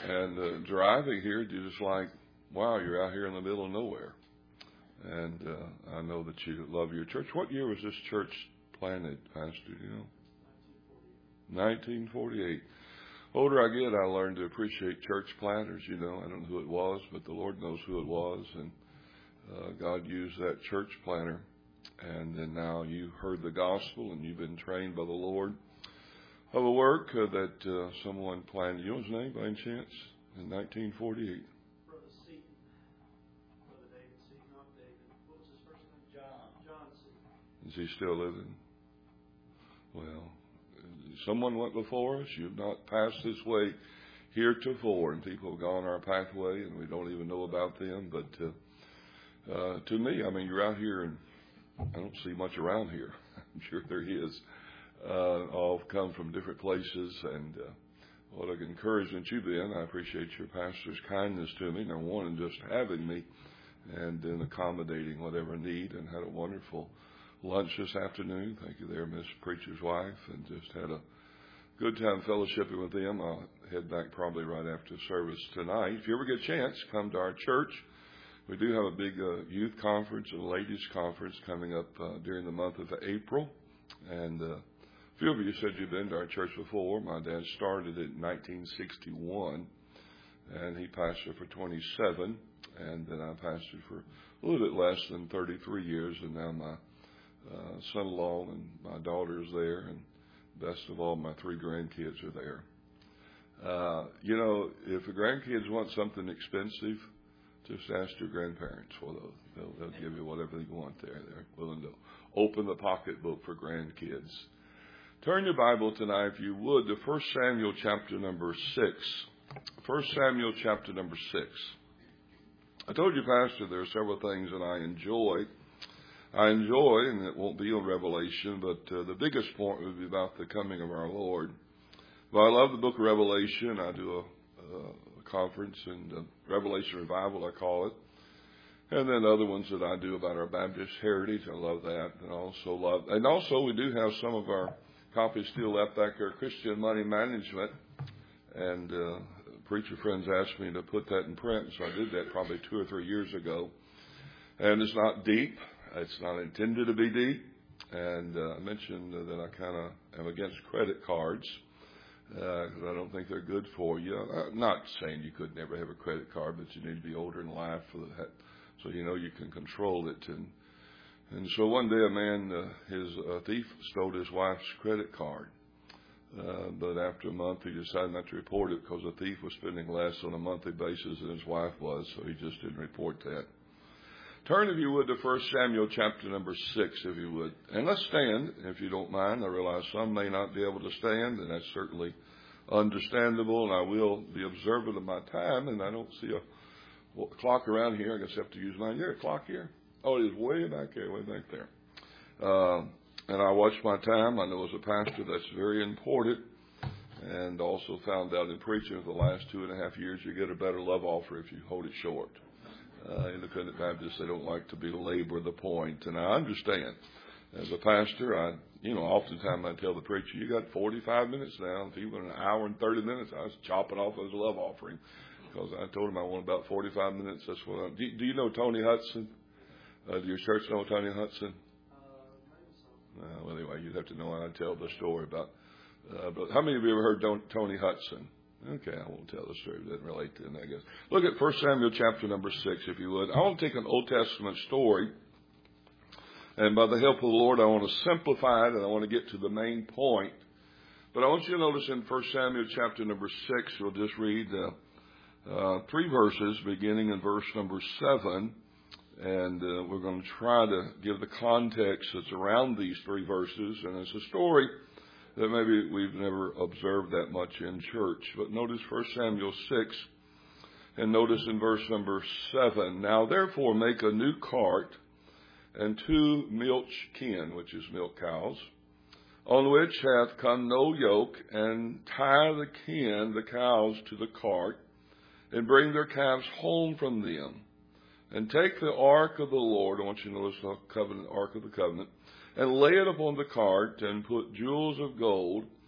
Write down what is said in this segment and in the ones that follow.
And driving here, you're just like, wow, you're out here in the middle of nowhere. And I know that you love your church. What year was this church planted, Pastor? Do you know? 1948. Older I get, I learned to appreciate church planters. I don't know who it was, but the Lord knows who it was. And God used that church planter. And then now you heard the gospel and you've been trained by the Lord of a work that someone planted. You know his name by any chance? In 1948. Brother Seaton. Brother David Seaton, not David. What was his first name? John Seaton. Is he still living? Well, someone went before us. You've not passed this way heretofore, and people have gone our pathway, and we don't even know about them. But to me, you're out here, and I don't see much around here. I'm sure there is. All come from different places, and what an encouragement you've been. I appreciate your pastor's kindness to me, number one, and just having me, and then accommodating whatever need, and had a wonderful lunch this afternoon. Thank you there, Miss Preacher's wife, and just had a good time fellowshipping with them. I'll head back probably right after service tonight. If you ever get a chance, come to our church. We do have a big youth conference and ladies conference coming up during the month of April. And a few of you said you've been to our church before. My dad started it in 1961, and he pastored for 27. And then I pastored for a little bit less than 33 years, and now my son-in-law and my daughter is there, and best of all, my 3 grandkids are there. If the grandkids want something expensive, just ask your grandparents for those. They'll give you whatever you want there. They're willing to open the pocketbook for grandkids. Turn your Bible tonight, if you would, to 1 Samuel chapter number 6. 1 Samuel chapter number 6. I told you, Pastor, there are several things that I enjoy, and it won't be on Revelation, but the biggest point would be about the coming of our Lord. But I love the book of Revelation. I do a conference, and Revelation Revival, I call it. And then other ones that I do about our Baptist heritage. I love that. And also we do have some of our copies still left back there, Christian Money Management. And preacher friends asked me to put that in print, so I did that probably 2 or 3 years ago. And it's not deep. It's not intended to be deep. And I mentioned that I kind of am against credit cards because I don't think they're good for you. I'm not saying you could never have a credit card, but you need to be older in life for that, so you can control it. And so one day a thief stole his wife's credit card. But after a month, he decided not to report it because the thief was spending less on a monthly basis than his wife was, so he just didn't report that. Turn, if you would, to 1 Samuel chapter number 6, if you would. And let's stand, if you don't mind. I realize some may not be able to stand, and that's certainly understandable, and I will be observant of my time, and I don't see a clock around here. I guess I have to use mine. Is there a clock here? Oh, it is way back there, And I watch my time. I know as a pastor that's very important, and also found out in preaching for the last 2.5 years, you get a better love offer if you hold it short. Independent Baptists, they don't like to belabor the point, and I understand. As a pastor, oftentimes I tell the preacher, you got 45 minutes now. If you went an hour and 30 minutes, I was chopping off as a love offering because I told him I want about 45 minutes. That's what do you know Tony Hudson? Do your church know Tony Hudson? Well, anyway, you'd have to know, and I tell the story about. But how many of you ever heard Tony Hudson? Okay, I won't tell the story. It doesn't relate to it, I guess. Look at 1 Samuel chapter number 6, if you would. I want to take an Old Testament story, and by the help of the Lord, I want to simplify it, and I want to get to the main point. But I want you to notice in 1 Samuel chapter number 6, we'll just read 3 verses, beginning in verse number 7, and we're going to try to give the context that's around these 3 verses, and it's a story that maybe we've never observed that much in church. But notice 1 Samuel 6, and notice in verse number 7, now therefore make a new cart, and 2 milch kine, which is milk cows, on which hath come no yoke, and tie the cows to the cart, and bring their calves home from them. And take the ark of the Lord, I want you to notice the covenant, ark of the covenant, and lay it upon the cart, and put jewels of gold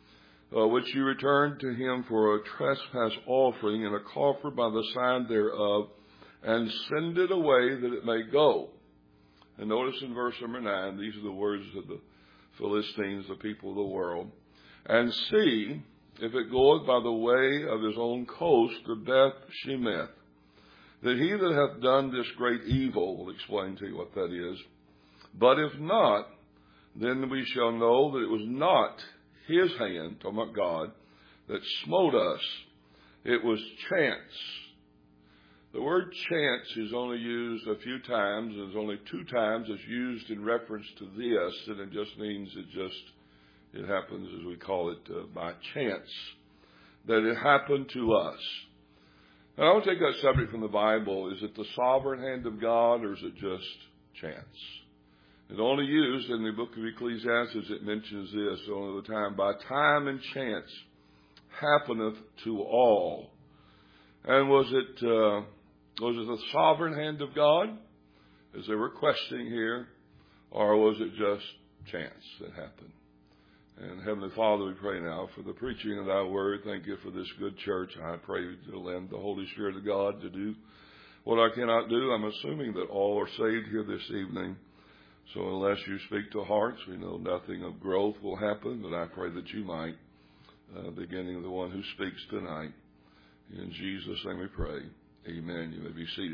which you returned to him for a trespass offering and a coffer by the side thereof, and send it away that it may go. And notice in verse number 9, these are the words of the Philistines, the people of the world. And see if it goeth by the way of his own coast to Beth Shemeth, that he that hath done this great evil will explain to you what that is. But if not, then we shall know that it was not his hand, talking about God, that smote us. It was chance. The word chance is only used a few times. There's only 2 times it's used in reference to this, and it just means it happens, as we call it, by chance, that it happened to us. And I want to take that subject from the Bible. Is it the sovereign hand of God, or is it just chance? It's only used in the book of Ecclesiastes. It mentions this only the time. By time and chance happeneth to all. And was it the sovereign hand of God, as they were questioning here, or was it just chance that happened? And Heavenly Father, we pray now for the preaching of thy word. Thank you for this good church. I pray to lend the Holy Spirit of God to do what I cannot do. I'm assuming that all are saved here this evening. So unless you speak to hearts, we know nothing of growth will happen. But I pray that you might, beginning of the one who speaks tonight. In Jesus' name we pray. Amen. You may be seated.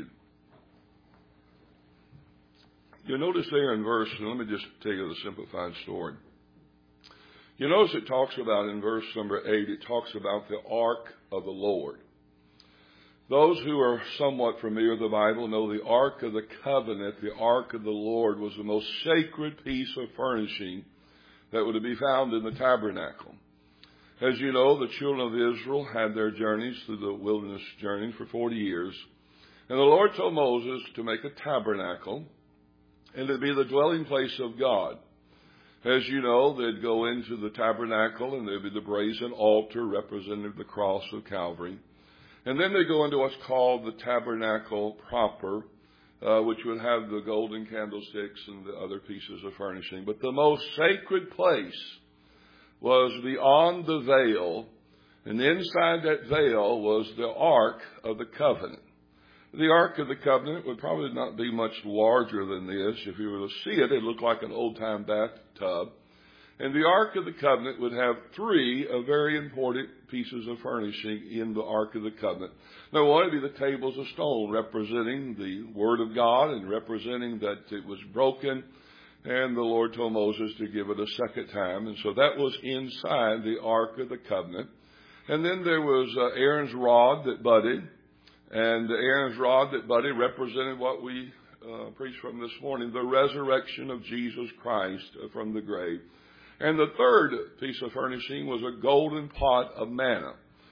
You'll notice there in verse, let me just tell you the simplified story. You notice it talks about in verse number 8, it talks about the ark of the Lord. Those who are somewhat familiar with the Bible know the Ark of the Covenant, the Ark of the Lord, was the most sacred piece of furnishing that would be found in the tabernacle. As you know, the children of Israel had their journeys through the wilderness journey for 40 years. And the Lord told Moses to make a tabernacle and to be the dwelling place of God. As you know, they'd go into the tabernacle and there'd be the brazen altar representing the cross of Calvary. And then they go into what's called the tabernacle proper, which would have the golden candlesticks and the other pieces of furnishing. But the most sacred place was beyond the veil, and inside that veil was the Ark of the Covenant. The Ark of the Covenant would probably not be much larger than this. If you were to see it, it'd look like an old-time bathtub. And the Ark of the Covenant would have 3 very important pieces of furnishing in the Ark of the Covenant. Now, one would be the tables of stone, representing the Word of God and representing that it was broken. And the Lord told Moses to give it a second time. And so that was inside the Ark of the Covenant. And then there was Aaron's rod that budded. And Aaron's rod that budded represented what we preached from this morning, the resurrection of Jesus Christ from the grave. And the third piece of furnishing was a golden pot of manna.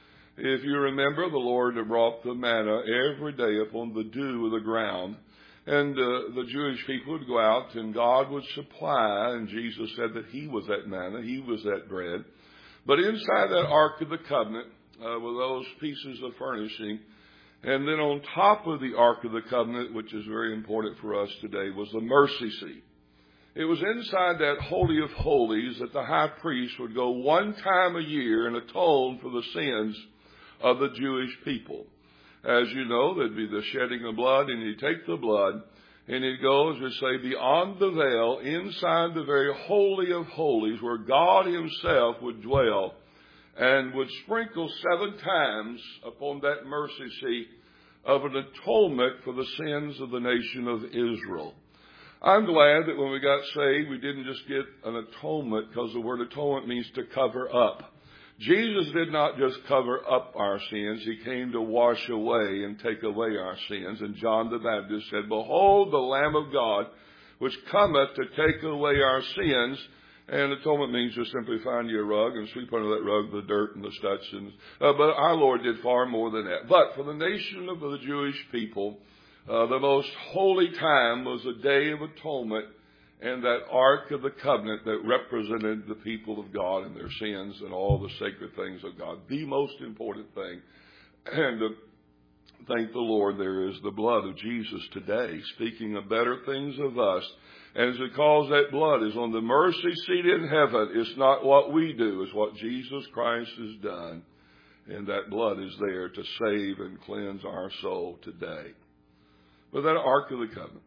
If you remember, the Lord brought the manna every day upon the dew of the ground. And the Jewish people would go out and God would supply. And Jesus said that he was that manna. He was that bread. But inside that Ark of the Covenant were those pieces of furnishing. And then on top of the Ark of the Covenant, which is very important for us today, was the mercy seat. It was inside that Holy of Holies that the high priest would go one time a year and atone for the sins of the Jewish people. As you know, there'd be the shedding of blood, and he'd take the blood, and he'd go, as we say, beyond the veil, inside the very Holy of Holies, where God himself would dwell, and would sprinkle 7 times upon that mercy seat of an atonement for the sins of the nation of Israel. I'm glad that when we got saved, we didn't just get an atonement, because the word atonement means to cover up. Jesus did not just cover up our sins. He came to wash away and take away our sins. And John the Baptist said, "Behold the Lamb of God, which cometh to take away our sins." And atonement means just simply find you a rug and sweep under that rug the dirt and the studs. But our Lord did far more than that. But for the nation of the Jewish people, the most holy time was the Day of Atonement and that Ark of the Covenant that represented the people of God and their sins and all the sacred things of God. The most important thing. And Thank the Lord, there is the blood of Jesus today, speaking of better things of us. And it's because that blood is on the mercy seat in heaven. It's not what we do, it's what Jesus Christ has done. And that blood is there to save and cleanse our soul today. But that Ark of the Covenant.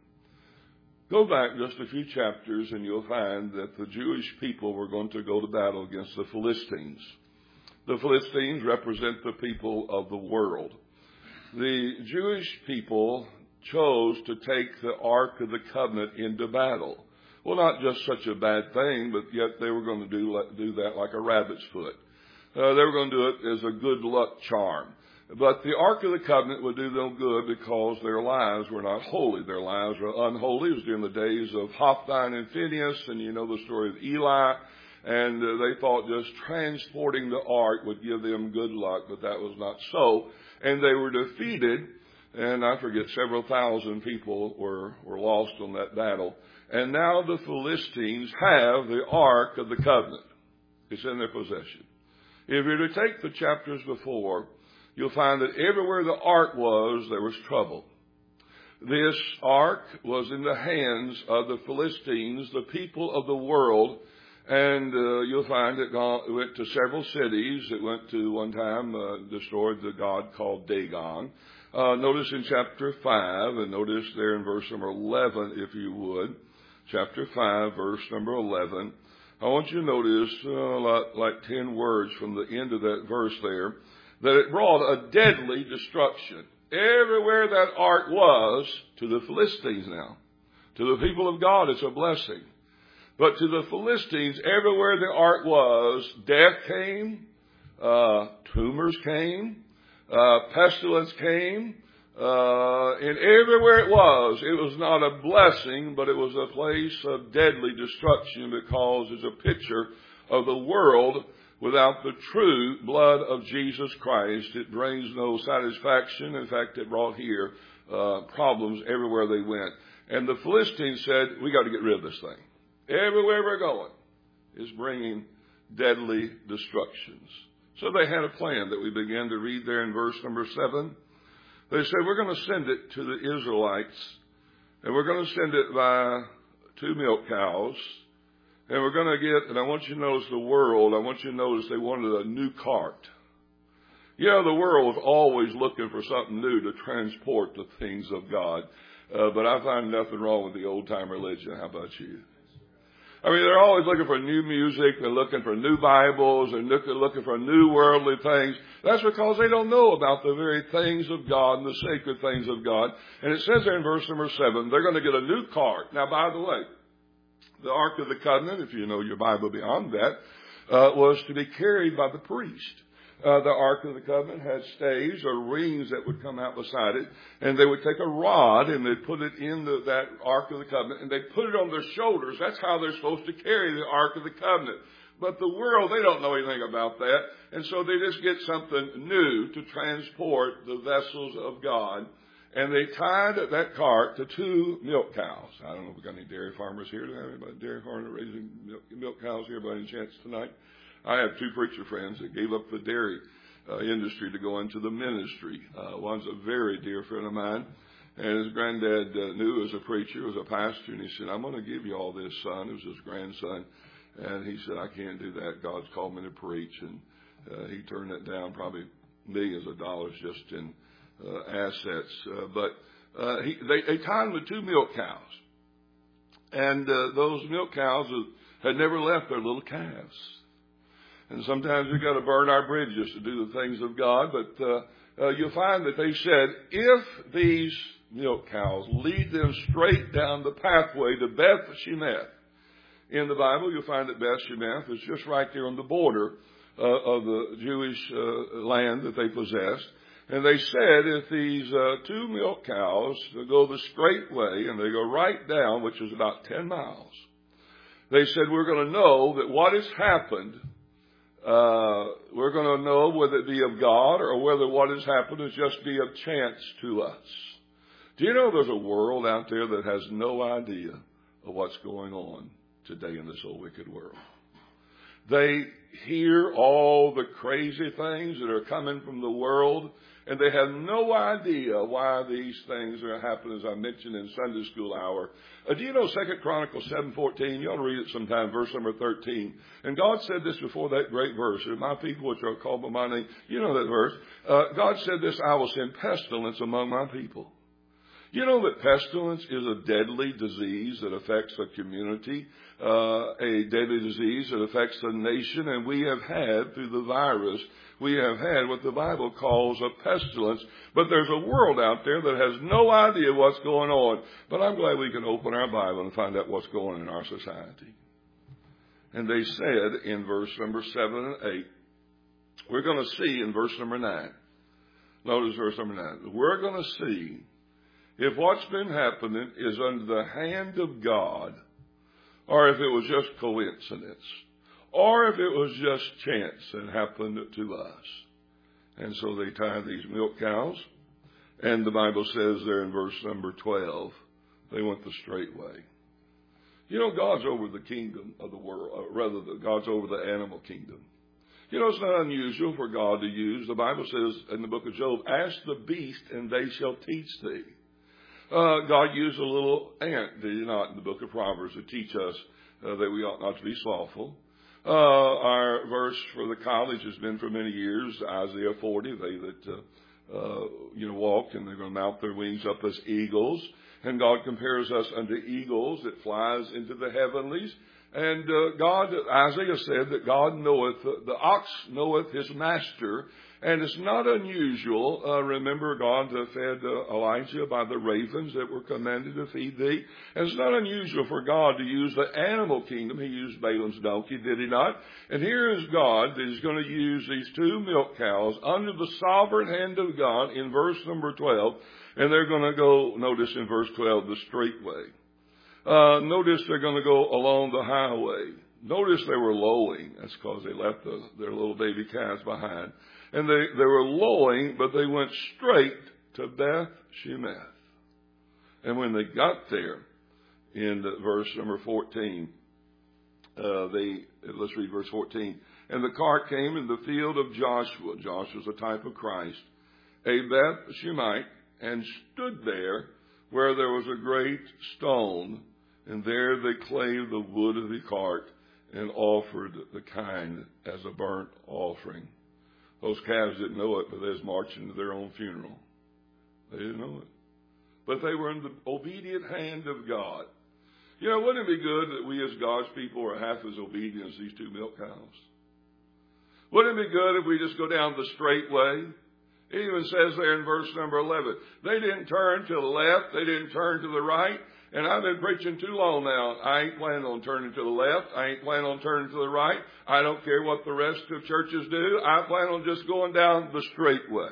Go back just a few chapters and you'll find that the Jewish people were going to go to battle against the Philistines. The Philistines represent the people of the world. The Jewish people chose to take the Ark of the Covenant into battle. Well, not just such a bad thing, but yet they were going to do that like a rabbit's foot. They were going to do it as a good luck charm. But the Ark of the Covenant would do them good because their lives were not holy. Their lives were unholy. It was during the days of Hophni and Phinehas, and you know the story of Eli. And they thought just transporting the ark would give them good luck, but that was not so. And they were defeated, and I forget, several thousand people were lost on that battle. And now the Philistines have the Ark of the Covenant. It's in their possession. If you're to take the chapters before, you'll find that everywhere the ark was, there was trouble. This ark was in the hands of the Philistines, the people of the world, and you'll find it went to several cities. It went to one time, destroyed the god called Dagon. Notice in chapter 5, and notice there in verse number 11, if you would. Chapter 5, verse number 11. I want you to notice, like 10 words from the end of that verse there, that it brought a deadly destruction. Everywhere that ark was, to the Philistines now. To the people of God, it's a blessing. But to the Philistines, everywhere the ark was, death came, tumors came, pestilence came, and everywhere it was not a blessing, but it was a place of deadly destruction because it's a picture of the world without the true blood of Jesus Christ. It brings no satisfaction. In fact, it brought here problems everywhere they went. And the Philistines said, we got to get rid of this thing. Everywhere we're going is bringing deadly destructions. So they had a plan that we began to read there in verse number 7. They said, we're going to send it to the Israelites, and we're going to send it by 2 milk cows, and we're going to get, and I want you to notice the world, I want you to notice they wanted a new cart. You know, the world was always looking for something new to transport the things of God, but I find nothing wrong with the old-time religion. How about you? I mean, they're always looking for new music. They're looking for new Bibles. They're looking for new worldly things. That's because they don't know about the very things of God and the sacred things of God. And it says there in verse number 7, they're going to get a new cart. Now, by the way, the Ark of the Covenant, if you know your Bible beyond that, was to be carried by the priest. The Ark of the Covenant had staves or rings that would come out beside it, and they would take a rod and they'd put it in that Ark of the Covenant, and they'd put it on their shoulders. That's how they're supposed to carry the Ark of the Covenant. But the world, they don't know anything about that, and so they just get something new to transport the vessels of God. And they tied that cart to 2 milk cows. I don't know if we've got any dairy farmers here. Do we have anybody dairy farmer raising milk cows here by any chance tonight? I have 2 preacher friends that gave up the dairy industry to go into the ministry. One's a very dear friend of mine, and his granddad knew as a preacher, was a pastor, and he said, I'm going to give you all this, son. It was his grandson. And he said, I can't do that. God's called me to preach. And he turned that down, probably millions of dollars just in assets. But they tied him to 2 milk cows. And those milk cows had never left their little calves. And sometimes we've got to burn our bridges to do the things of God. But you'll find that they said, if these milk cows lead them straight down the pathway to Beth Shemeth. In the Bible, you'll find that Beth Shemeth is just right there on the border of the Jewish land that they possessed. And they said, if these 2 milk cows go the straight way, and they go right down, which is about 10 miles, they said, we're going to know that what has happened, we're going to know whether it be of God or whether what has happened is just be of chance to us. Do you know there's a world out there that has no idea of what's going on today in this old wicked world? They hear all the crazy things that are coming from the world, and they have no idea why these things are happening, as I mentioned in Sunday school hour. Do you know 2 Chronicles 7:14? You ought to read it sometime, verse number 13. And God said this before that great verse, my people which are called by my name. You know that verse. God said this, I will send pestilence among my people. You know that pestilence is a deadly disease that affects a community, a deadly disease that affects a nation, and we have had, through the virus, we have had what the Bible calls a pestilence. But there's a world out there that has no idea what's going on. But I'm glad we can open our Bible and find out what's going on in our society. And they said in verse number 7 and 8, we're going to see in verse number 9. Notice verse number 9. We're going to see if what's been happening is under the hand of God, or if it was just coincidence, or if it was just chance that happened to us. And so they tied these milk cows, and the Bible says there in verse number 12, they went the straight way. You know, God's over the kingdom of the world, God's over the animal kingdom. You know, it's not unusual for God to use, the Bible says in the book of Job, ask the beast and they shall teach thee. God used a little ant, did he not, in the book of Proverbs to teach us that we ought not to be slothful. Our verse for the college has been for many years, Isaiah 40, they that walk and they're going to mount their wings up as eagles. And God compares us unto eagles that flies into the heavenlies. And Isaiah said that God knoweth, the ox knoweth his master. And it's not unusual, remember God fed Elijah by the ravens that were commanded to feed thee. And it's not unusual for God to use the animal kingdom. He used Balaam's donkey, did he not? And here is God that is going to use these two milk cows under the sovereign hand of God in verse number 12. And they're going to go, notice in verse 12, the straight way. Notice they're going to go along the highway. Notice they were lowing. That's because they left their little baby calves behind. And they were lowing, but they went straight to Beth Shemeth. And when they got there, in verse number 14, let's read verse 14. And the cart came in the field of Joshua. Joshua's a type of Christ. A Beth Shemite, and stood there where there was a great stone. And there they clave the wood of the cart and offered the kind as a burnt offering. Those calves didn't know it, but they was marching to their own funeral. They didn't know it. But they were in the obedient hand of God. You know, wouldn't it be good that we as God's people are half as obedient as these two milk cows? Wouldn't it be good if we just go down the straight way? It even says there in verse number 11, they didn't turn to the left, they didn't turn to the right. And I've been preaching too long now. I ain't planning on turning to the left. I ain't planning on turning to the right. I don't care what the rest of churches do. I plan on just going down the straight way.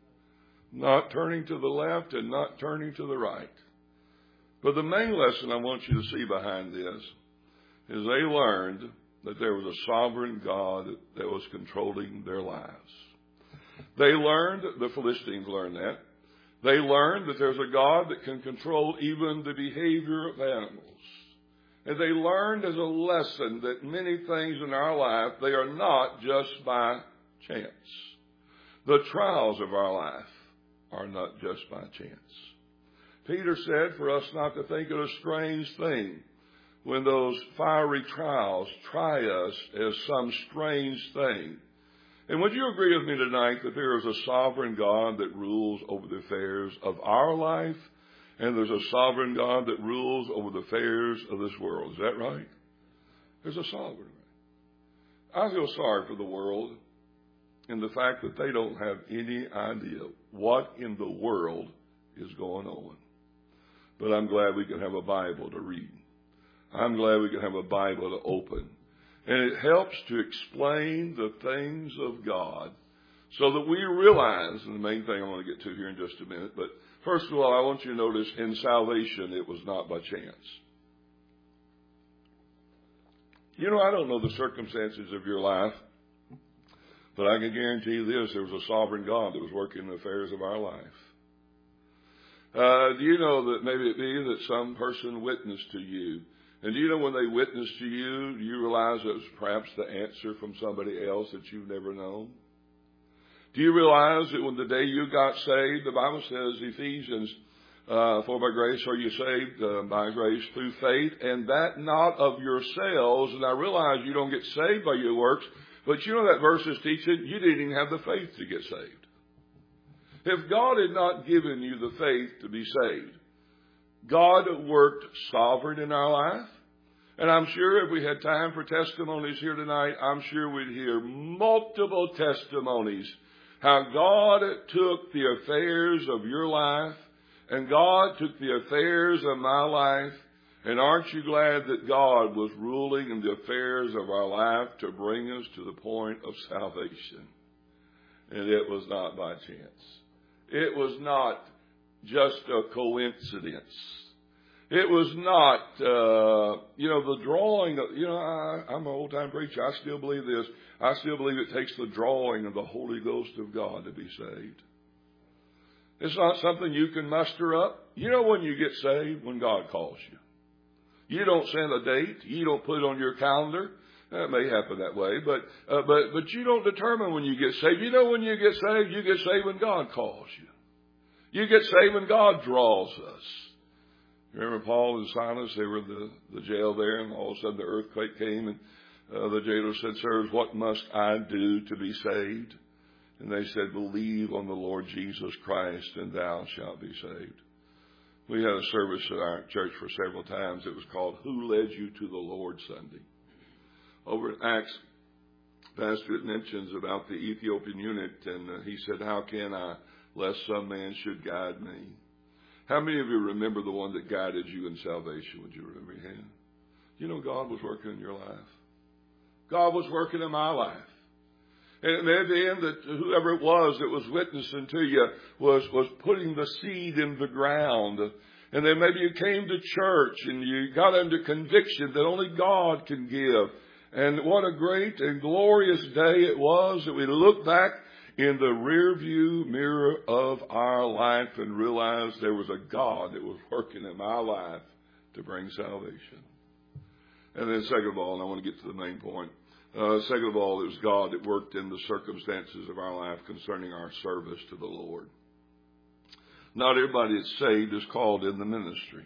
Not turning to the left and not turning to the right. But the main lesson I want you to see behind this is they learned that there was a sovereign God that was controlling their lives. They learned, the Philistines learned that. They learned that there's a God that can control even the behavior of animals. And they learned as a lesson that many things in our life, they are not just by chance. The trials of our life are not just by chance. Peter said for us not to think it a strange thing when those fiery trials try us as some strange thing. And would you agree with me tonight that there is a sovereign God that rules over the affairs of our life, and there's a sovereign God that rules over the affairs of this world? Is that right? There's a sovereign. I feel sorry for the world in the fact that they don't have any idea what in the world is going on. But I'm glad we can have a Bible to read. I'm glad we can have a Bible to open. And it helps to explain the things of God so that we realize, and the main thing I want to get to here in just a minute, but first of all, I want you to notice in salvation, it was not by chance. You know, I don't know the circumstances of your life, but I can guarantee you this, there was a sovereign God that was working in the affairs of our life. Do you know that maybe it be that some person witnessed to you And do you know when they witnessed to you, do you realize it was perhaps the answer from somebody else that you've never known? Do you realize that when the day you got saved, the Bible says, Ephesians, for by grace are you saved, by grace through faith, and that not of yourselves. And I realize you don't get saved by your works, but you know that verse is teaching you didn't even have the faith to get saved. If God had not given you the faith to be saved, God worked sovereign in our life. And I'm sure if we had time for testimonies here tonight, I'm sure we'd hear multiple testimonies how God took the affairs of your life and God took the affairs of my life. And aren't you glad that God was ruling in the affairs of our life to bring us to the point of salvation? And it was not by chance. It was not just a coincidence. It was not, the drawing of, I'm an old-time preacher. I still believe this. I still believe it takes the drawing of the Holy Ghost of God to be saved. It's not something you can muster up. You know when you get saved? When God calls you. You don't send a date. You don't put it on your calendar. That may happen that way, but you don't determine when you get saved. You know when you get saved when God calls you. You get saved when God draws us. Remember Paul and Silas, they were in the jail there, and all of a sudden the earthquake came, and the jailer said, Sirs, what must I do to be saved? And they said, believe on the Lord Jesus Christ, and thou shalt be saved. We had a service at our church for several times. It was called Who Led You to the Lord Sunday. Over in Acts, Pastor, it mentions about the Ethiopian eunuch, and he said, how can I, lest some man should guide me? How many of you remember the one that guided you in salvation? Would you remember your hand? You know God was working in your life. God was working in my life. And at the end, that whoever it was that was witnessing to you was putting the seed in the ground. And then maybe you came to church and you got under conviction that only God can give. And what a great and glorious day it was that we look back in the rear view mirror of our life and realized there was a God that was working in my life to bring salvation. And then second of all, and I want to get to the main point, second of all, it was God that worked in the circumstances of our life concerning our service to the Lord. Not everybody that's saved is called in the ministry.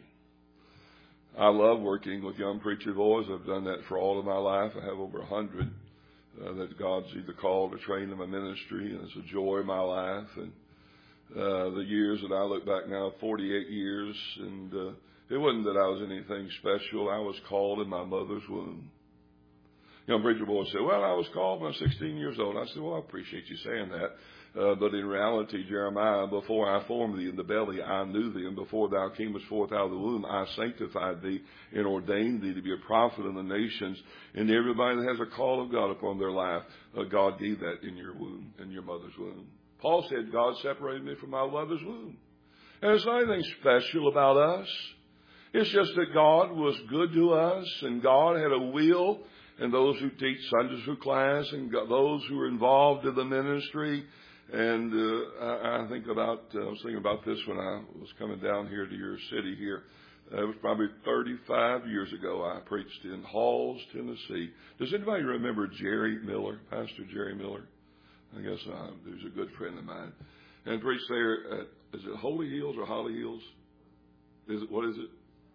I love working with young preacher boys. I've done that for all of my life. I have over 100 that God's either called or trained in my ministry, and it's a joy in my life. And the years that I look back now, 48 years, and it wasn't that I was anything special. I was called in my mother's womb. Young preacher boy said, well, I was called when I was 16 years old. I said, well, I appreciate you saying that. But in reality, Jeremiah, before I formed thee in the belly, I knew thee. And before thou camest forth out of the womb, I sanctified thee and ordained thee to be a prophet in the nations. And everybody that has a call of God upon their life, God gave that in your womb, in your mother's womb. Paul said, God separated me from my mother's womb. And there's not anything special about us. It's just that God was good to us, and God had a will. And those who teach Sunday school class, and those who are involved in the ministry. And I think about, I was thinking about this when I was coming down here to your city here. It was probably 35 years ago. I preached in Halls, Tennessee. Does anybody remember Jerry Miller, Pastor Jerry Miller? I guess he was a good friend of mine. And preached there at, is it Holy Hills or Holly Hills? What is it?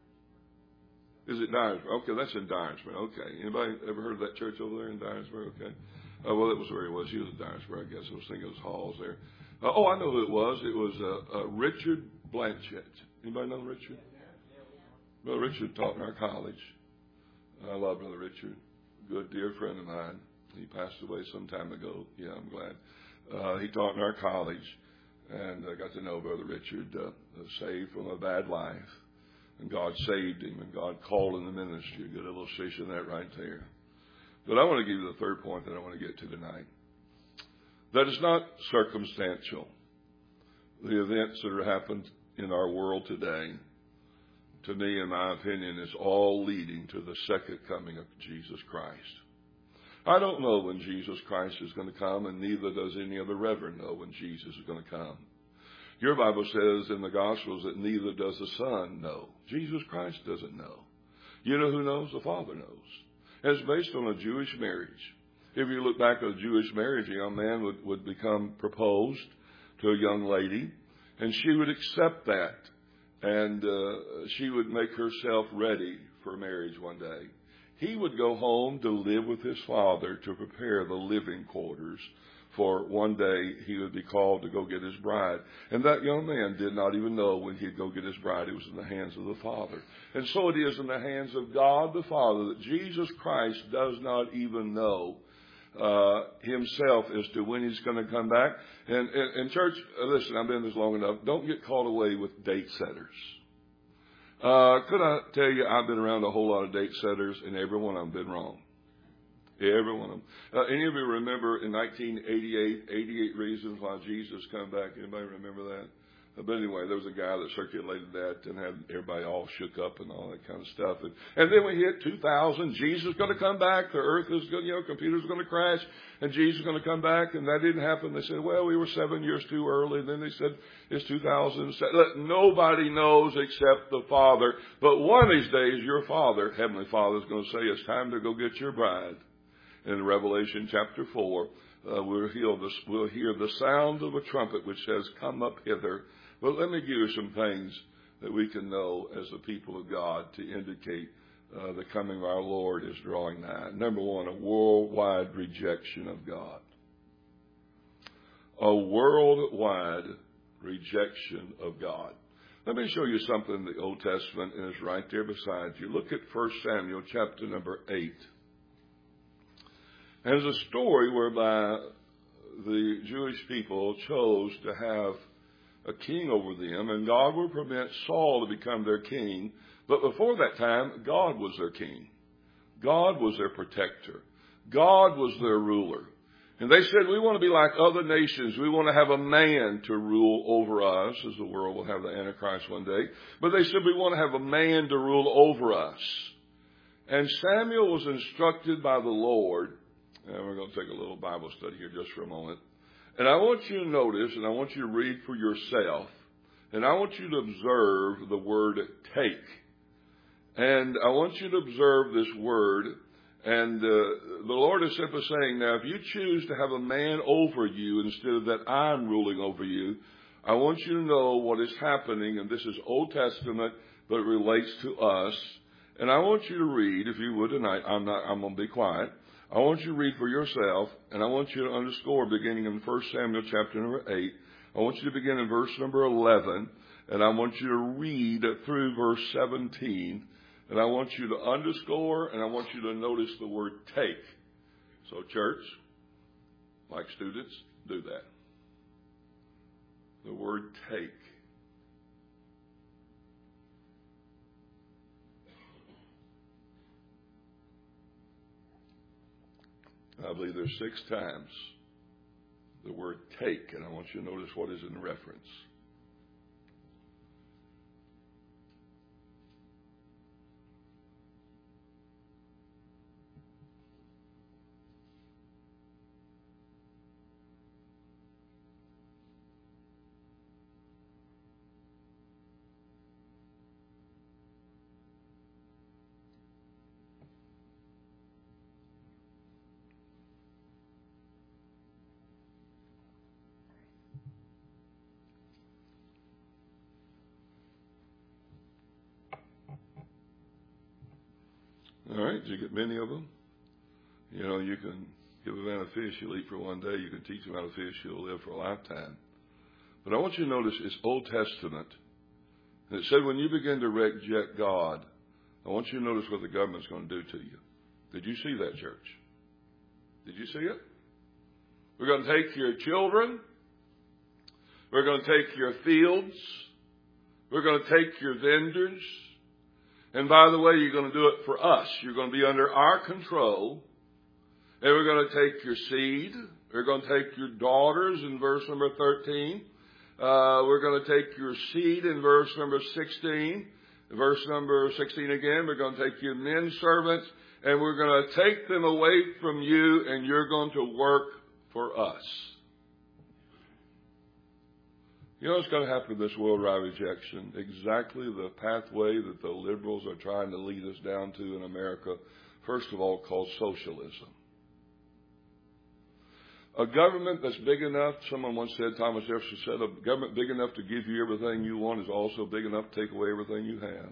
Is it Dyersburg? Okay, that's in Dyersburg. Okay. Anybody ever heard of that church over there in Dyersburg? Okay. Well, that was where he was. He was in Dyersburg, I guess. I was thinking it was Halls there. I know who it was. It was Richard Blanchett. Anybody know Richard? Brother Richard taught in our college. I love Brother Richard. Good, dear friend of mine. He passed away some time ago. Yeah, I'm glad. He taught in our college. And I got to know Brother Richard, saved from a bad life. And God saved him, and God called in the ministry. A good illustration of that right there. But I want to give you the third point that I want to get to tonight. That is not circumstantial. The events that are happening in our world today, to me, in my opinion, is all leading to the second coming of Jesus Christ. I don't know when Jesus Christ is going to come, and neither does any other reverend know when Jesus is going to come. Your Bible says in the Gospels that neither does the Son know. Jesus Christ doesn't know. You know who knows? The Father knows. And it's based on a Jewish marriage. If you look back at a Jewish marriage, a young man would become proposed to a young lady, and she would accept that, and she would make herself ready for marriage one day. He would go home to live with his father to prepare the living quarters, for one day he would be called to go get his bride. And that young man did not even know when he'd go get his bride, it was in the hands of the Father. And so it is in the hands of God the Father that Jesus Christ does not even know himself as to when he's going to come back. And church, listen, I've been in this long enough. Don't get caught away with date setters. Could I tell you, I've been around a whole lot of date setters, and every one of them been wrong. Every one of them. Any of you remember in 1988, 88 Reasons Why Jesus Come Back? Anybody remember that? But anyway, there was a guy that circulated that and had everybody all shook up and all that kind of stuff. And then we hit 2000. Jesus is going to come back. The earth is going, computers are going to crash, and Jesus is going to come back. And that didn't happen. They said, well, we were 7 years too early. And then they said, it's 2007. Nobody knows except the Father. But one of these days, your Father, Heavenly Father, is going to say, it's time to go get your bride. In Revelation chapter 4, we'll hear the sound of a trumpet which says, come up hither. But let me give you some things that we can know as the people of God to indicate the coming of our Lord is drawing nigh. Number one, a worldwide rejection of God. A worldwide rejection of God. Let me show you something in the Old Testament, and it's right there beside you. Look at 1 Samuel chapter number 8. And there's a story whereby the Jewish people chose to have a king over them, and God would permit Saul to become their king. But before that time, God was their king. God was their protector. God was their ruler. And they said, we want to be like other nations. We want to have a man to rule over us, as the world will have the Antichrist one day. But they said, we want to have a man to rule over us. And Samuel was instructed by the Lord. And we're going to take a little Bible study here just for a moment. And I want you to notice, and I want you to read for yourself, and I want you to observe the word take. And I want you to observe this word. And the Lord is simply saying, now, if you choose to have a man over you instead of that I'm ruling over you, I want you to know what is happening. And this is Old Testament, but it relates to us. And I want you to read, if you would tonight. I'm going to be quiet. I want you to read for yourself, and I want you to underscore beginning in 1 Samuel chapter number 8. I want you to begin in verse number 11, and I want you to read through verse 17, and I want you to underscore, and I want you to notice the word take. So church, like students, do that. The word take. I believe there's 6 times the word take, and I want you to notice what is in reference. All right, did you get many of them? You know, you can give a man a fish, he'll eat for one day. You can teach him how to fish, he'll live for a lifetime. But I want you to notice it's Old Testament. And it said when you begin to reject God, I want you to notice what the government's going to do to you. Did you see that, church? Did you see it? We're going to take your children. We're going to take your fields. We're going to take your vendors. And by the way, you're going to do it for us. You're going to be under our control. And we're going to take your seed. We're going to take your daughters in verse number 13. We're going to take your seed in verse number 16. Verse number 16 again, we're going to take your men servants. And we're going to take them away from you, and you're going to work for us. You know what's going to happen to this worldwide rejection? Exactly the pathway that the liberals are trying to lead us down to in America, first of all, called socialism. A government that's big enough, someone once said, Thomas Jefferson said, a government big enough to give you everything you want is also big enough to take away everything you have.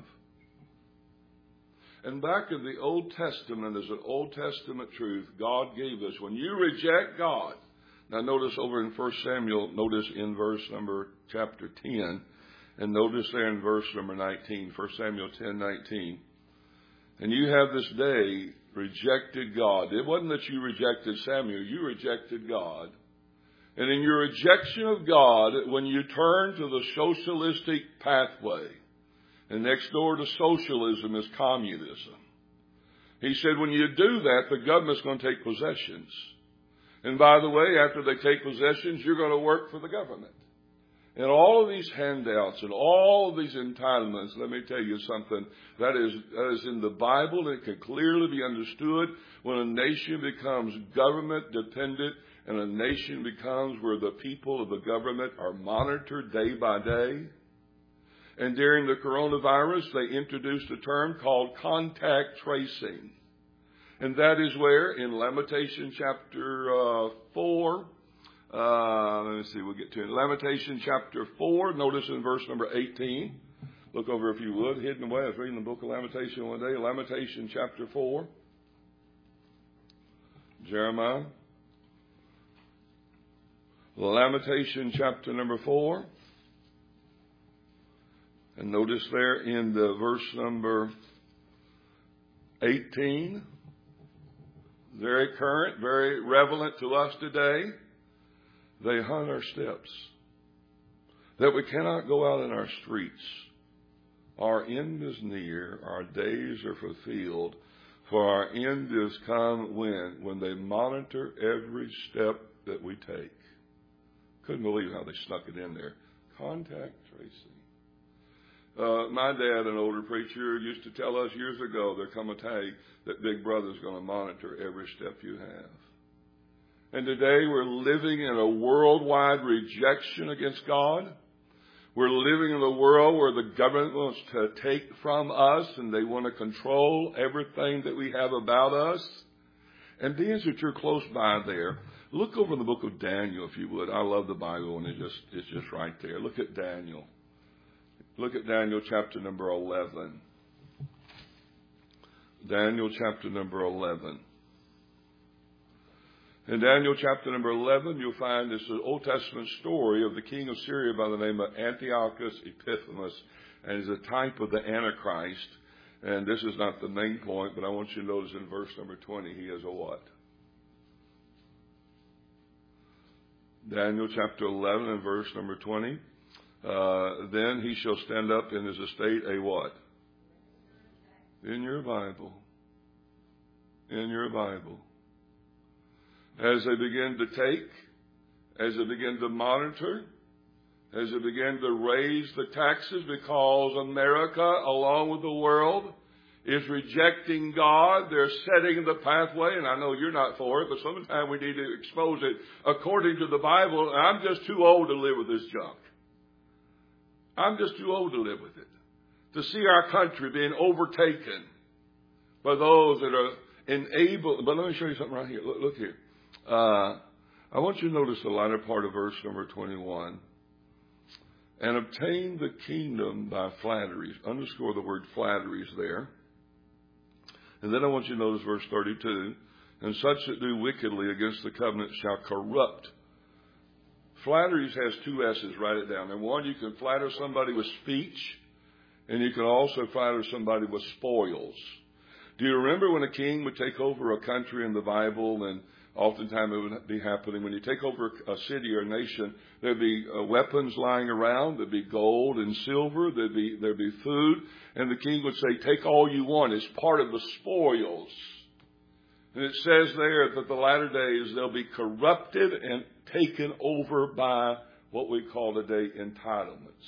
And back in the Old Testament, as an Old Testament truth, God gave us, when you reject God, now notice over in 1 Samuel, notice in verse number chapter 10, and notice there in verse number 19, 1 Samuel 10:19. And you have this day rejected God. It wasn't that you rejected Samuel, you rejected God. And in your rejection of God, when you turn to the socialistic pathway, and next door to socialism is communism. He said when you do that, the government's going to take possessions. And by the way, after they take possessions, you're going to work for the government. And all of these handouts and all of these entitlements, let me tell you something, that is in the Bible, and it can clearly be understood when a nation becomes government dependent and a nation becomes where the people of the government are monitored day by day. And during the coronavirus, they introduced a term called contact tracing. And that is where in Lamentation chapter 4, let me see, we'll get to it. Lamentation chapter 4, notice in verse number 18. Look over if you would, hidden away. I was reading the book of Lamentation one day. Lamentation chapter 4. Jeremiah. Lamentation chapter number 4. And notice there in the verse number 18, very current, very relevant to us today. They hunt our steps, that we cannot go out in our streets. Our end is near, our days are fulfilled, for our end is come when they monitor every step that we take. Couldn't believe how they snuck it in there. Contact tracing. My dad, an older preacher, used to tell us years ago, there come a day that Big Brother's going to monitor every step you have. And today we're living in a worldwide rejection against God. We're living in a world where the government wants to take from us and they want to control everything that we have about us. And being that you're close by there, look over in the book of Daniel, if you would. I love the Bible, and it's just right there. Look at Daniel. Look at Daniel chapter number 11. Daniel chapter number 11. In Daniel chapter number 11, you'll find this Old Testament story of the king of Syria by the name of Antiochus Epiphanes, and is a type of the Antichrist. And this is not the main point, but I want you to notice in verse number 20, he is a what? Daniel chapter 11 and verse number 20. Then he shall stand up in his estate a what? In your Bible. In your Bible. As they begin to take, as they begin to monitor, as they begin to raise the taxes, because America, along with the world, is rejecting God. They're setting the pathway, and I know you're not for it, but sometimes we need to expose it according to the Bible. And I'm just too old to live with this junk. I'm just too old to live with it. To see our country being overtaken by those that are enabled. But let me show you something right here. Look here. I want you to notice the latter part of verse number 21. And obtain the kingdom by flatteries. Underscore the word flatteries there. And then I want you to notice verse 32. And such that do wickedly against the covenant shall corrupt. Flatteries has two S's. Write it down. And one, you can flatter somebody with speech. And you can also flatter somebody with spoils. Do you remember when a king would take over a country in the Bible, and oftentimes it would be happening when you take over a city or a nation, there'd be weapons lying around, there'd be gold and silver, there'd be food, and the king would say, take all you want. It's part of the spoils. And it says there that the latter days they'll be corrupted and taken over by what we call today entitlements.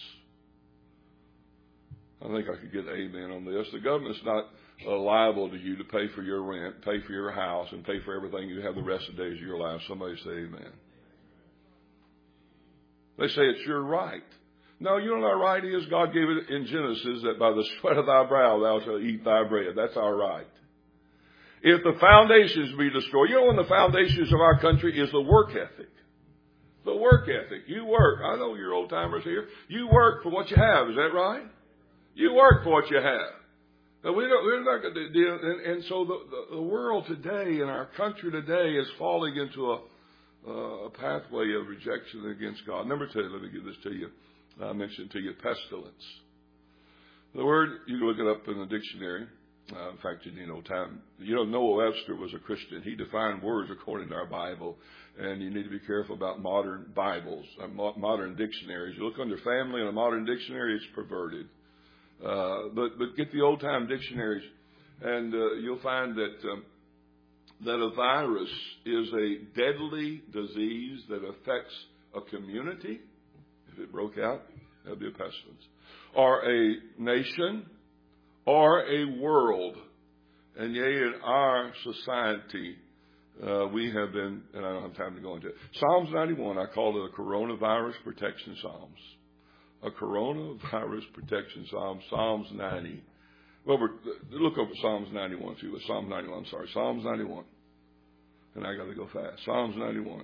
I think I could get an amen on this. The government's not liable to you to pay for your rent, pay for your house, and pay for everything you have the rest of the days of your life. Somebody say amen. They say it's your right. No, you know what our right is? God gave it in Genesis that by the sweat of thy brow thou shalt eat thy bread. That's our right. If the foundations be destroyed, you know, one of the foundations of our country is the work ethic. The work ethic. You work. I know you're old timers here. You work for what you have. Is that right? You work for what you have. Now, we're not going to deal. And so the world today and our country today is falling into a pathway of rejection against God. Number 2, let me give this to you. I mentioned to you pestilence. The word, you can look it up in the dictionary. In fact, Noah Webster was a Christian. He defined words according to our Bible. And you need to be careful about modern Bibles, modern dictionaries. You look under family in a modern dictionary, it's perverted. But get the old time dictionaries, and you'll find that a virus is a deadly disease that affects a community. If it broke out, that would be a pestilence. Or a nation, or a world. And yea, in our society, we have been, and I don't have time to go into it. Psalms 91, I call it a coronavirus protection Psalms. A coronavirus protection Psalm, Psalms 90. Well, look over Psalms 91, if you will. Psalms 91, sorry. Psalms 91. And I got to go fast. Psalms 91.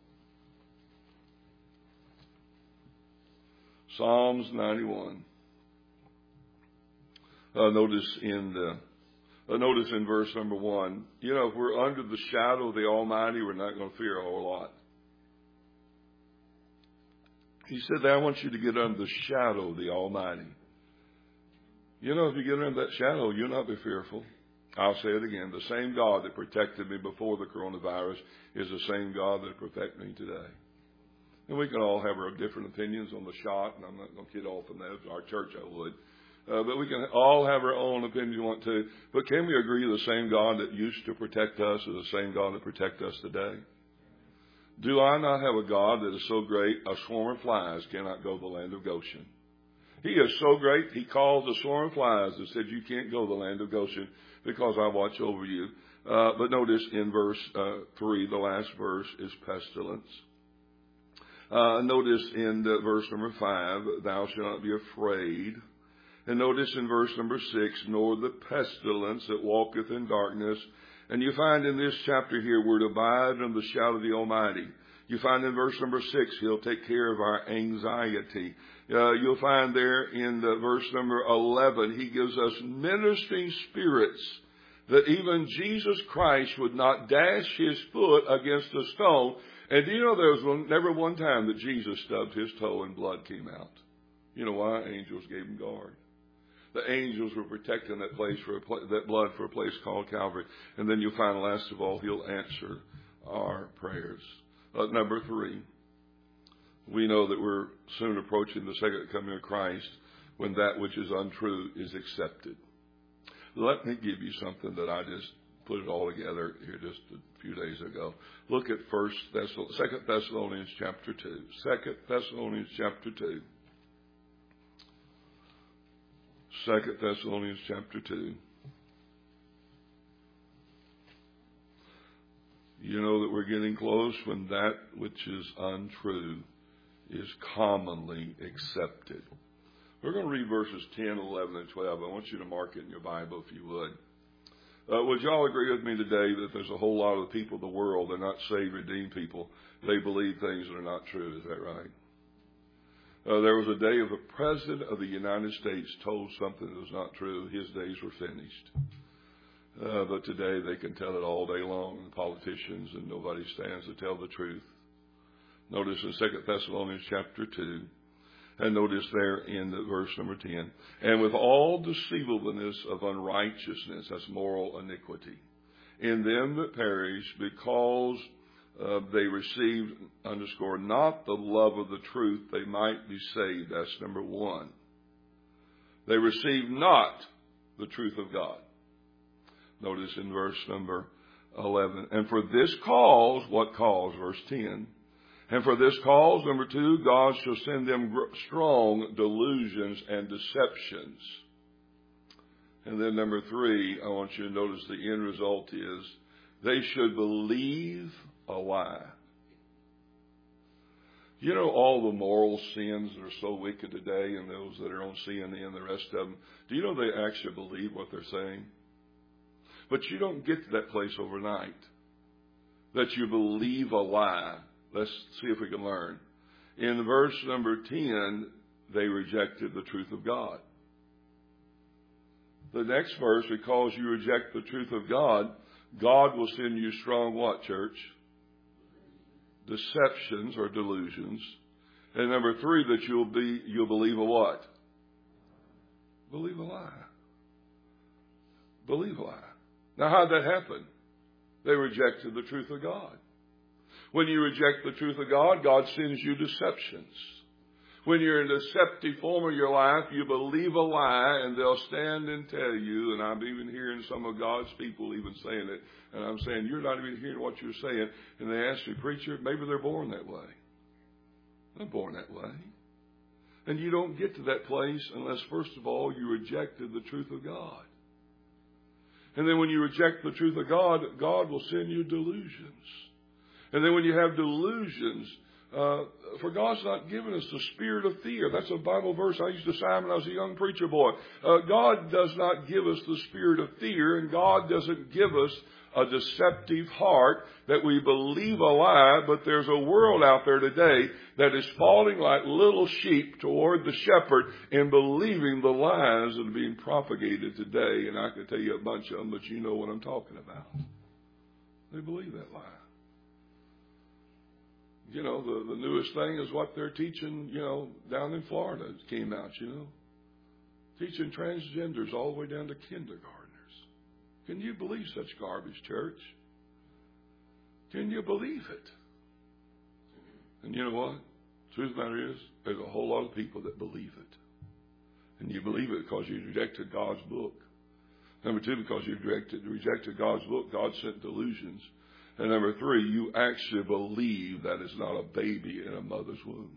Psalms 91. Notice in verse number 1, if we're under the shadow of the Almighty, we're not going to fear a whole lot. He said that I want you to get under the shadow of the Almighty. If you get under that shadow, you'll not be fearful. I'll say it again. The same God that protected me before the coronavirus is the same God that protects me today. And we can all have our different opinions on the shot, and I'm not going to kid off on that. If our church, I would. But we can all have our own opinion if you want to. But can we agree the same God that used to protect us is the same God that protects us today? Do I not have a God that is so great, a swarm of flies cannot go to the land of Goshen? He is so great, he calls a swarm of flies and said, you can't go to the land of Goshen because I watch over you. But notice in verse 3, the last verse is pestilence. Notice in verse number 5, thou shalt not be afraid. And notice in verse number 6, nor the pestilence that walketh in darkness. And you find in this chapter here, we're to abide under the shadow of the Almighty. You find in verse number 6, he'll take care of our anxiety. You'll find there in verse number 11, he gives us ministering spirits that even Jesus Christ would not dash his foot against a stone. And do you know there was never one time that Jesus stubbed his toe and blood came out? You know why? Angels gave him guard. The angels were protecting that place that blood for a place called Calvary. And then you'll find, last of all, he'll answer our prayers. Number 3, we know that we're soon approaching the second coming of Christ when that which is untrue is accepted. Let me give you something that I just put it all together here just a few days ago. Look at 2 Thessalonians chapter 2. 2 Thessalonians chapter 2. 2 Thessalonians chapter 2. You know that we're getting close when that which is untrue is commonly accepted. We're going to read verses 10, 11, and 12. I want you to mark it in your Bible if you would. Would you all agree with me today that there's a whole lot of the people of the world, they're not saved, redeemed people. They believe things that are not true. Is that right? There was a day of the President of the United States told something that was not true. His days were finished. But today they can tell it all day long, the politicians, and nobody stands to tell the truth. Notice in 2 Thessalonians chapter 2, and notice there in verse number 10, and with all deceivableness of unrighteousness, that's moral iniquity, in them that perish, because they received, not the love of the truth, they might be saved. That's number 1. They received not the truth of God. Notice in verse number 11. And for this cause, what cause? Verse 10. And for this cause, number 2, God shall send them strong delusions and deceptions. And then number 3, I want you to notice the end result is they should believe a lie. You know all the moral sins that are so wicked today, and those that are on CNN and the rest of them, do you know they actually believe what they're saying? But you don't get to that place overnight, that you believe a lie. Let's see if we can learn. In verse number 10, they rejected the truth of God. The next verse, because you reject the truth of God, God will send you strong what, church? Deceptions or delusions. And number 3, that you'll believe a what? Believe a lie. Believe a lie. Now, how did that happen? They rejected the truth of God. When you reject the truth of God, God sends you deceptions. When you're in a deceptive form of your life, you believe a lie, and they'll stand and tell you, and I'm even hearing some of God's people even saying it, and I'm saying, you're not even hearing what you're saying. And they ask me, preacher, maybe they're born that way. They're born that way. And you don't get to that place unless, first of all, you rejected the truth of God. And then when you reject the truth of God, God will send you delusions. And then when you have delusions, for God's not given us the spirit of fear. That's a Bible verse I used to say when I was a young preacher boy. God does not give us the spirit of fear, and God doesn't give us a deceptive heart that we believe a lie, but there's a world out there today that is falling like little sheep toward the shepherd and believing the lies that are being propagated today. And I can tell you a bunch of them, but you know what I'm talking about. They believe that lie. You know, the newest thing is what they're teaching, down in Florida. It came out, teaching transgenders all the way down to kindergartners. Can you believe such garbage, church? Can you believe it? And you know what? The truth of the matter is, there's a whole lot of people that believe it. And you believe it because you rejected God's book. Number 2, because you rejected God's book, God sent delusions. And number 3, you actually believe that it's not a baby in a mother's womb.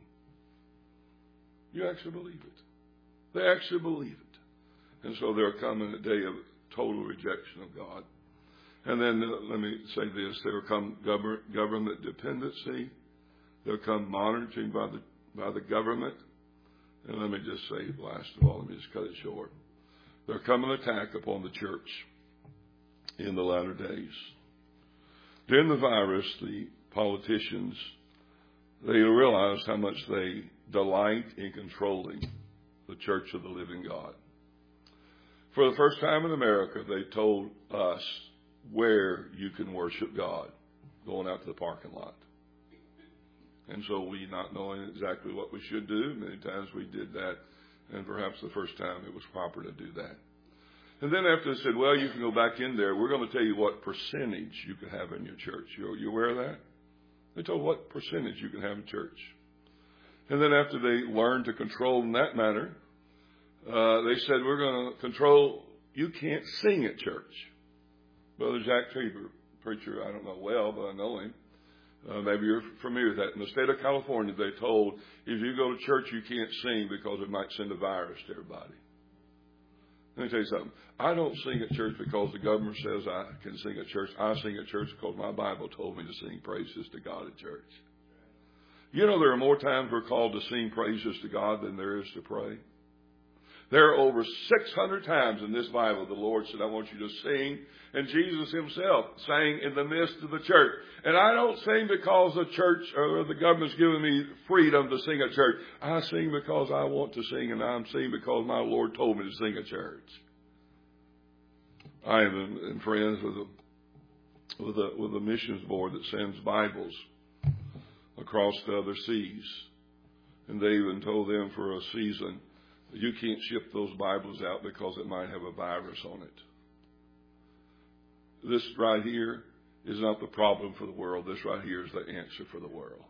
You actually believe it. They actually believe it. And so there'll come a day of total rejection of God. And then let me say this. There will come government dependency. There will come monitoring by the government. And let me just say, last of all, let me just cut it short. There will come an attack upon the church in the latter days. During the virus, the politicians, they realized how much they delight in controlling the church of the living God. For the first time in America, they told us where you can worship God, going out to the parking lot. And so we, not knowing exactly what we should do, many times we did that, and perhaps the first time it was proper to do that. And then after they said, well, you can go back in there, we're going to tell you what percentage you can have in your church. You aware of that? They told what percentage you can have in church. And then after they learned to control in that manner, they said, we're going to control, you can't sing at church. Brother Jack Trieber, preacher I don't know well, but I know him. Maybe you're familiar with that. In the state of California, they told, if you go to church, you can't sing because it might send a virus to everybody. Let me tell you something. I don't sing at church because the government says I can sing at church. I sing at church because my Bible told me to sing praises to God at church. You know, there are more times we're called to sing praises to God than there is to pray. There are over 600 times in this Bible the Lord said, I want you to sing. And Jesus himself sang in the midst of the church. And I don't sing because the church or the government's giving me freedom to sing at church. I sing because I want to sing, and I'm singing because my Lord told me to sing at church. I am friends with a missions board that sends Bibles across the other seas. And they even told them for a season, you can't ship those Bibles out because it might have a virus on it. This right here is not the problem for the world. This right here is the answer for the world.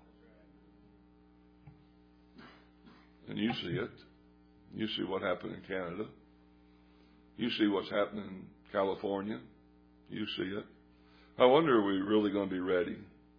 And you see it. You see what happened in Canada. You see what's happening in California. You see it. I wonder, are we really going to be ready?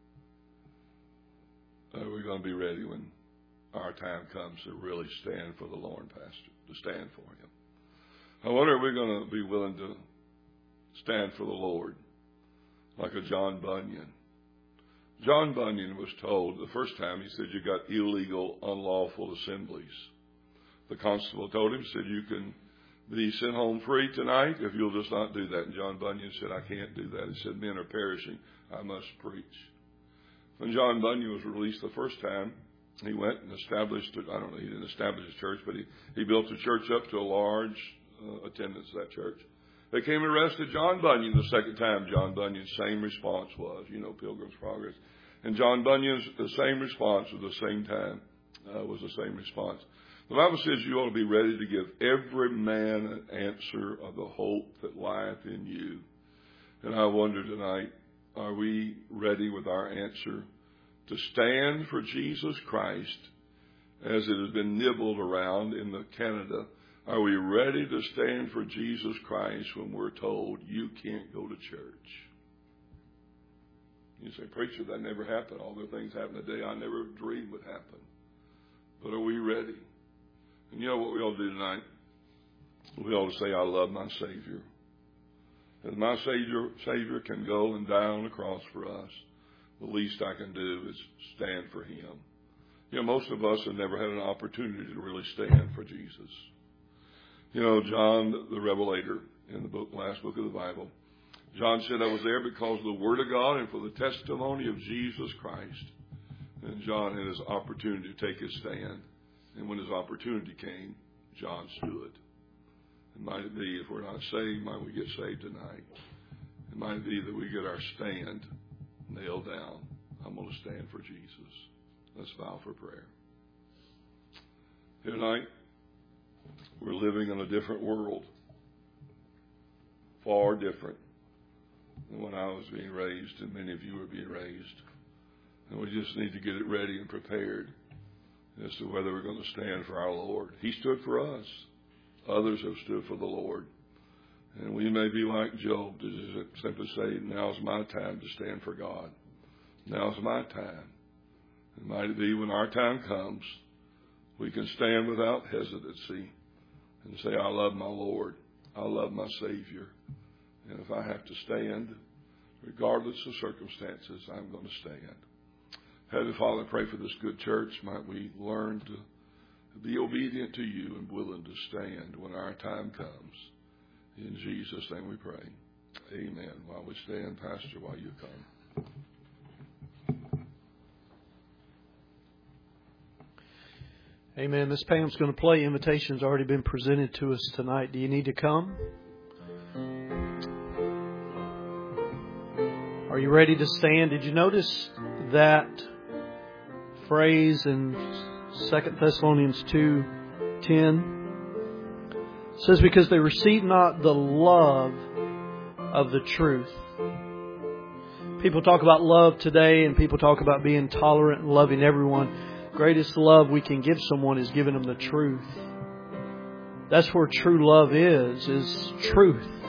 Are we going to be ready when our time comes to really stand for the Lord, Pastor, to stand for Him? I wonder, are we going to be willing to stand for the Lord like a John Bunyan? John Bunyan was told the first time, he said, you got illegal, unlawful assemblies. The constable told him, said, you can be sent home free tonight if you'll just not do that. And John Bunyan said, I can't do that. He said, men are perishing. I must preach. When John Bunyan was released the first time, he went and established, I don't know, he didn't establish a church, but he built a church up to a large attendance of that church. They came and arrested John Bunyan the second time. John Bunyan's same response was, Pilgrim's Progress. And John Bunyan's the same response at the same time was the same response. The Bible says you ought to be ready to give every man an answer of the hope that lieth in you. And I wonder tonight, are we ready with our answer to stand for Jesus Christ as it has been nibbled around in Canada? Are we ready to stand for Jesus Christ when we're told you can't go to church? You say, preacher, that never happened. All the things happen today I never dreamed would happen. But are we ready? And you know what we ought to do tonight? We ought to say, I love my Savior. As my Savior can go and die on the cross for us, the least I can do is stand for Him. Most of us have never had an opportunity to really stand for Jesus. John the Revelator in the last book of the Bible, John said, I was there because of the Word of God and for the testimony of Jesus Christ. And John had his opportunity to take his stand. And when his opportunity came, John stood. It might be, if we're not saved, might we get saved tonight. It might be that we get our stand nailed down. I'm going to stand for Jesus. Let's bow for prayer. Tonight, we're living in a different world. Far different than when I was being raised and many of you were being raised. And we just need to get it ready and prepared as to whether we're going to stand for our Lord. He stood for us. Others have stood for the Lord. And we may be like Job to just simply say, now's my time to stand for God. Now's my time. It might be when our time comes, we can stand without hesitancy and say, I love my Lord. I love my Savior. And if I have to stand, regardless of circumstances, I'm going to stand. Heavenly Father, I pray for this good church. Might we learn to be obedient to you and willing to stand when our time comes. In Jesus' name we pray. Amen. While we stand, Pastor, while you come. Amen. Miss Pam's going to play. Invitation's already been presented to us tonight. Do you need to come? Are you ready to stand? Did you notice that phrase in 2 Thessalonians 2:10? It says, because they receive not the love of the truth. People talk about love today, and people talk about being tolerant and loving everyone. Greatest love we can give someone is giving them the truth. That's where true love is truth.